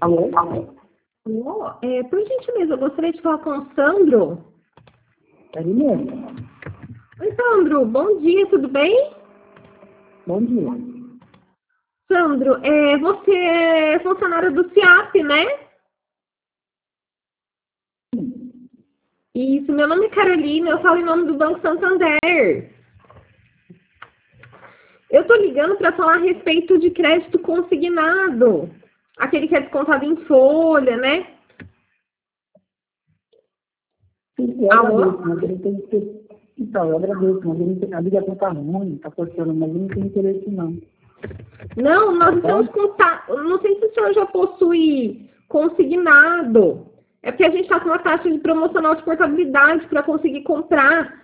Alô? Alô? Por gentileza, eu gostaria de falar com o Sandro. É ele mesmo. Oi, Sandro, bom dia, tudo bem? Bom dia. Sandro, você é funcionário do CIAP, né? Isso, meu nome é Carolina, eu falo em nome do Banco Santander. Eu tô ligando para falar a respeito de crédito consignado. Aquele que é descontado em folha, né? Sim, eu Alô? agradeço, mas ele tem que... Então, eu agradeço, mas ele... a ligação tá ruim, tá cortando, mas ele não tem interesse, não. Não, nós Tá? estamos com... Não sei se o senhor já possui consignado. É porque a gente está com uma taxa de promocional de portabilidade para conseguir comprar